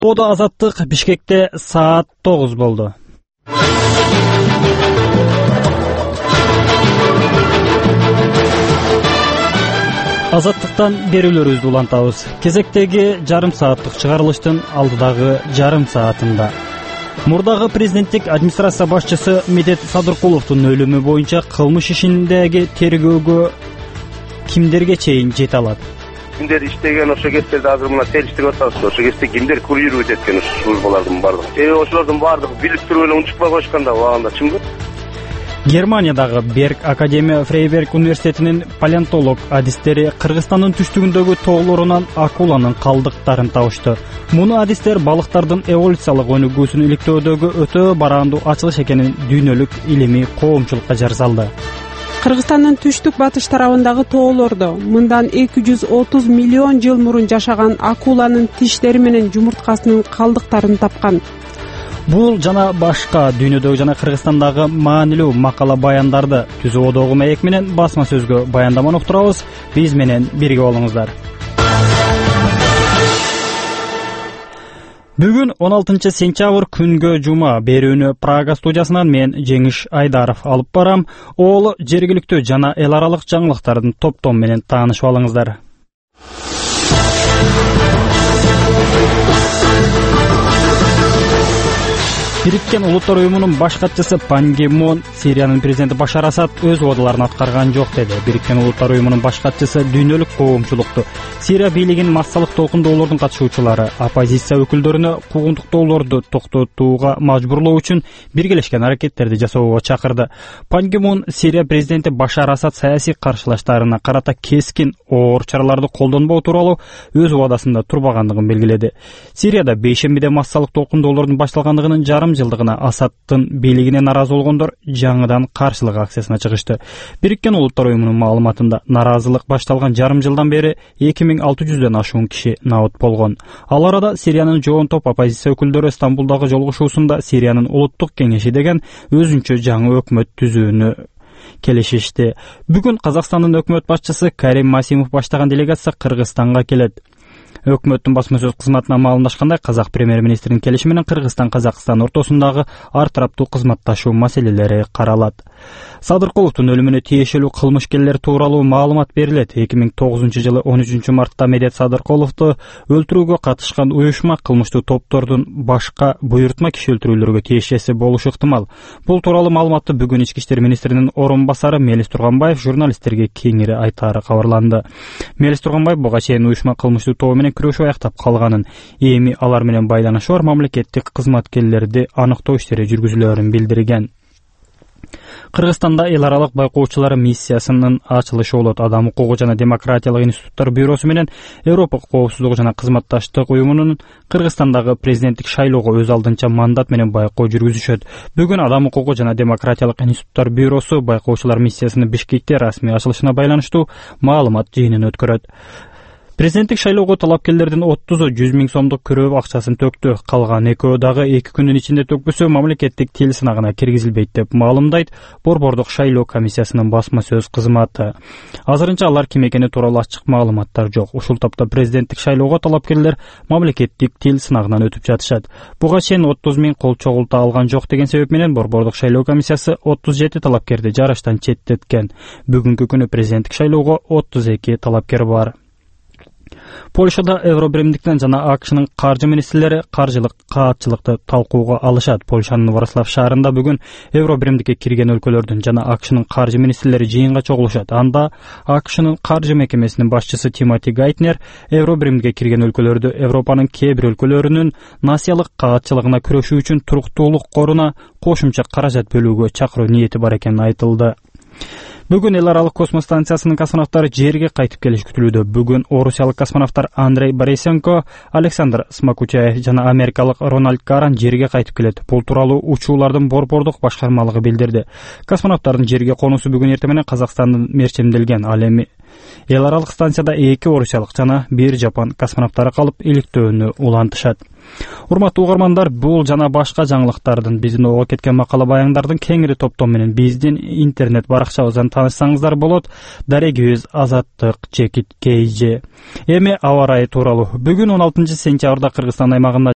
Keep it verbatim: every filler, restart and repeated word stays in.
Ода азаттык Бишкекте саат тогуз болду. Азаттыктан берүүлөрүбүздү улантабыз. Кезектеги жарым сааттык чыгарылыштын алдыдагы жарым саатында мурдагы президенттик администрация башчысы Медет Садыркуловдун өлүмү боюнча кылмыш ишиндеги тергөөгө кимдерге чейин жете алат? Кимдер иштеген ошо кестерди азыр мына териштирип атабыз. Ошо кесте кимдер курировать эткен ошо службалардын бардыгы. Себеби ошолордун бардыгы билип туруп эле унчукпай коюшкан да убагында чынбы? Германиядагы Берг Академия Фрейберг университетинин палеонтолог адистери Кыргызстандын түштүгүндөгү тоолорунан акуланын калдыктарын табышты. Муну адистер балыктардын эволюциялык өнүгүүсүн иликтөөдөгү өтө бараандуу ачылыш экенин дүйнөлүк илимий коомчулукка жар салды. Кыргызстандын түштүк батыш тарабындагы тоолордо мындан эки жүз отуз миллион жыл мурун жашаган акуланын тиштери менен жумурткасынын калдыктарын тапкан. Бул жана башка дүйнөдөгү жана Кыргызстандагы маанилүү макала баяндарды Түзүү одогу маек менен басма сөзгө баяндаманы уктурабыз. Биз менен бирге болуңуздар. Бүгүн он алтынчы сентябрь күнгө жума берүүнү Прага студиясынан мен Жеңиш Айдаров алып барам. Ол жергиликтүү жана эл аралык жаңылыктардын топтом менен таанышып алыңыздар. Бириккен Улуттар уюмунун баш катчысы Пан Ги Мун Сириянын президенти Башар Асад өз убадаларын аткарган жок деди. Бириккен Улуттар уюмунун баш катчысы дүйнөлүк коомчулукту Сирия бийлигинин массалык толкундоолордун катышуучулары оппозиция өкүлдөрүнө куугунтуктоолорду токтотууга мажбурлоо үчүн биргелешкен аракеттерди жасоого чакырды. Пан Ги Мун Сирия президенти Башар Асад саясий каршылаштарына карата кескин оор чараларды колдонбоо тууралуу өз убадасында турбагандыгын белгиледи. Сирияда бейшембиде массалык толкундоолордун башталгандыгынын жарым жылдыгына Асадтын бийлигине наразы болгондор жаңыдан каршылык акциясына чыгышты. Бириккен Улуттар уюмунун маалыматында наразылык башталган жарым жылдан бери эки миң алты жүздөн ашуун киши набыт болгон. Ал арада Сириянын жоон топ оппозиция өкүлдөрү Стамбулдагы жолугушуусунда Сириянын улуттук кеңеши деген өзүнчө жаңы өкмөт түзүүнү келишишти. Бүгүн Казакстандын өкмөт башчысы Карим Масимов баштаган делегация Кыргызстанга келет. Өкмөттүн басма сөз кызматына маалымдашкандай, казак премьер-министринин келиши менен Кыргызстан-Казакстан ортосундагы ар тараптуу кызматташуу маселелери каралат. Садыркуловдун өлүмүнө тиешелүү кылмышкерлер тууралуу маалымат берилет. эки миң тогузунчу жылы он үчүнчү мартта Медет Садыркуловду өлтүрүүгө катышкан уюшма кылмыштуу топтордун башка буйрутма киши өлтүрүүлөргө тиешеси болушу ыктымал. Бул тууралуу маалыматты бүгүн ички иштер министринин орун басары Мелис Турганбаев журналисттерге кеңири айтаары кабарланды. Мелис Турганбаев буга чейин уюшма кылмыштуу тобу менен күрөшүп аяктап калганын, эми алар менен байланышы бар мамлекеттик кызматкерлерди аныктоо иштери жүргүзүлөөрүн билдирген. Кыргызстанда эл аралык байкоочулар миссиясынын ачылышы болот. Адам укугу жана демократиялык институттар бюросу менен Европа коопсуздугу жана кызматташтык уюмунун Кыргызстандагы президенттик шайлоого өз алдынча мандат менен байкоо жүргүзүшөт. Бүгүн Адам укугу жана демократиялык институттар бюросу байкоочулар миссиясынын Бишкекте расмий ачылышына байланыштуу маалымат жыйынын өткөрөт. Президенттик шайлоого талапкерлердин отузу жүз миң сомдук күрөө акчасын төктү. Калган экөө дагы эки күнүн ичинде төкпөсө мамлекеттик тил сынагына киргизилбейт деп маалымдайт Борбордук шайлоо комиссиясынын басма сөз кызматы. Азырынча алар ким экени тууралуу ачык маалыматтар жок. Ушул топто президенттик шайлоого талапкерлер мамлекеттик тил сынагынан өтүп жатышат. Буга чейин отуз миң кол чогулта алган жок деген себеп менен Борбордук шайлоо комиссиясы отуз жети талапкерди жарыштан четтеткен. Бүгүнкү күнү президенттик шайлоого отуз эки талапкер бар. Польшада Евробиримдиктен жана АКШнын каржы министрлери каржылык каатчылыкты талкууга алышат. Польшанын Вроцлав шаарында бүгүн Евробиримдикке кирген өлкөлөрдүн жана АКШнын каржы министрлери жыйынга чогулушат. Анда АКШнын каржы мекемесинин башчысы Тимоти Гайтнер Евробиримдикке кирген өлкөлөрдү Европанын кээ бир өлкөлөрүнүн насиялык каатчылыгына күрөшүү үчүн туруктуулук коруна кошумча каражат бөлүүгө чакыруу ниети бар экени айтылды. Бүгүн эл аралык космос станциясынын космонавттары жерге кайтып келиши күтүлүүдө. Бүгүн орусиялык космонавттар Андрей Борисенко, Александр Смокучаев жана америкалык Рональд Гаран жерге кайтып келет. Бул тууралуу учуулардын борбордук башкармалыгы билдирди. Космонавттардын жерге конуусу бүгүн эртең менен Казакстандын мерчемделген. Ал эми эл аралык станцияда эки орусиялык жана бир жапон космонавттары калып иликтөөнү улантышат. Урматтуу угармандар, бул жана башка жаңылыктардын биздин ого кеткен макала баяндардын кеңири топтом менен биздин интернет баракчабыздан таанышсаңыздар болот. Дарегибиз азаттык чекит кей же. Эми аба ырайы тууралуу. Бүгүн он алтынчы сентябрда Кыргызстан аймагында